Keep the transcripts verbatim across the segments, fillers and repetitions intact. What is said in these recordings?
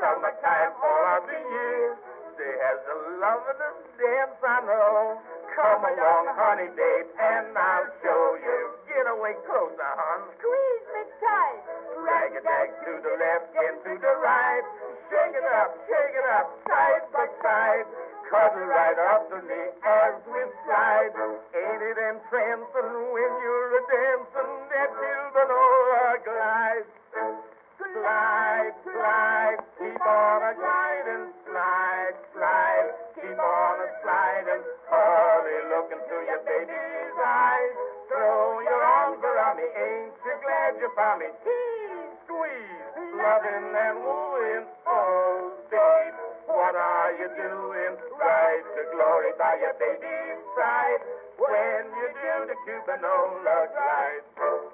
summertime all of the year. They have the loveliest dance I know. Come along, honey, babe, and I'll show you. Get away closer, hon. Squeeze me tight. Rag-a-dag to the left and to the right. Shake it up, shake it up, side by side. Cuddle right up to me as we slide. Ain't it entrancing when you're a dancing that Silvanola glide? Slide, slide, keep on a gliding. Slide, slide, keep on a sliding. Hurry, look into your baby's eyes. Throw your arms around me, ain't you glad you found me? Tease, squeeze, loving and wooing. Oh, babe, what are you doing? Ride to glory by your baby's side when you do the Cubanola glide.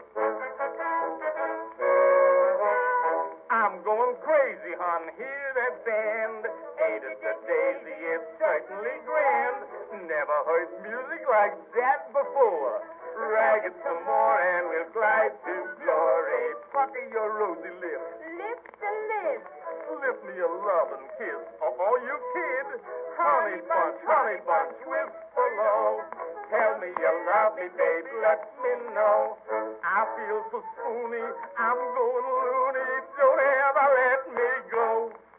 I'm going crazy, hon, hear that band. Ain't it the daisy, it's certainly grand. Never heard music like that before. Rag it some more and we'll glide to glory. Pucker your rosy lips. Lips to lips. Lift me a loving kiss. Oh, you kid. Honey bunch, honey bunch, whisper low. Tell me you love me, babe, let me know. I feel so spoony, I'm going loony. Don't ever let me go.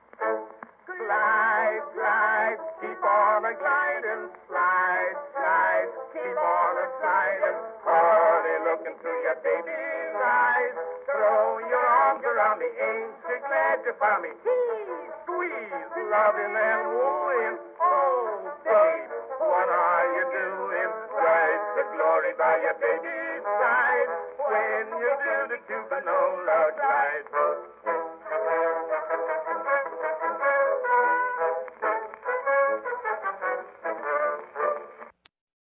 Glide, glide, keep on a gliding. Slide, slide, keep on a sliding. Hurry, look into your baby's eyes. Throw your arms around me, ain't you glad you found me? Tease, squeeze, loving and wooing. Oh, babe, what are you doing? Ride to glory by your baby's side when you do the Cubanola.